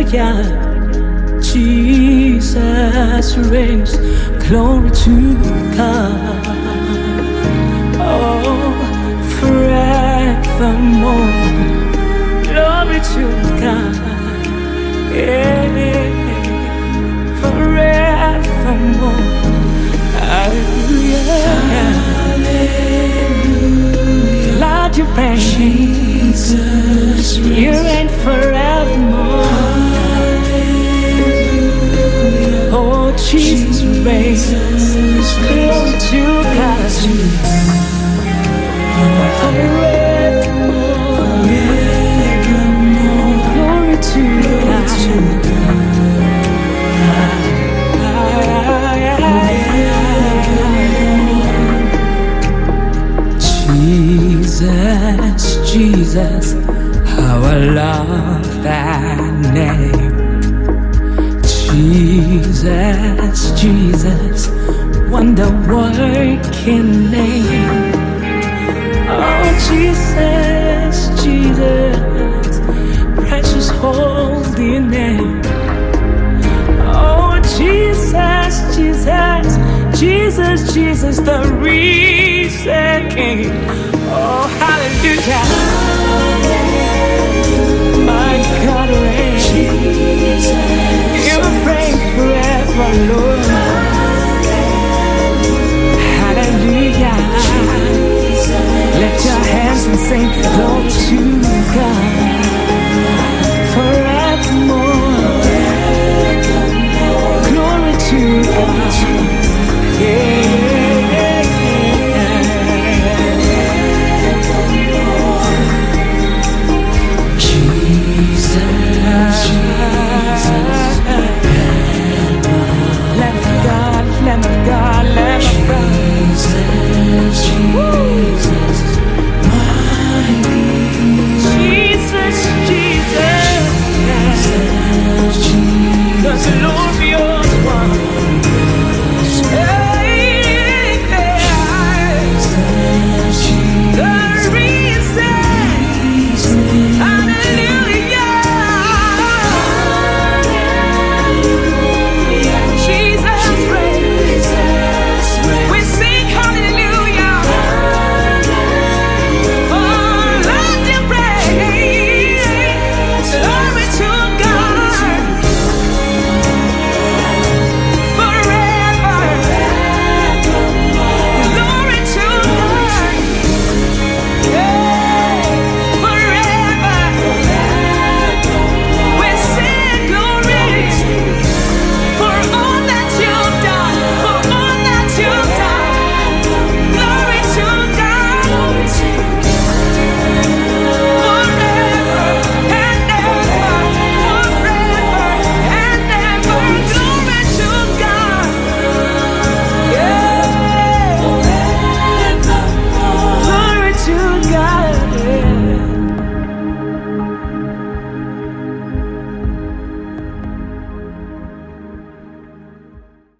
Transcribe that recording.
hallelujah. Jesus reigns, glory to God. Oh, forevermore, glory to God. Yeah, forevermore, hallelujah. Hallelujah. Lord, you reign, Jesus, you reign forevermore. Oh, Jesus reigns, glory to God. Forevermore, glory to God. Jesus, Jesus, how I love that name. Jesus, Jesus, wonder-working name. Oh, Jesus, Jesus, precious holy name. Oh, Jesus, Jesus, Jesus, Jesus, the risen King. Oh, hallelujah.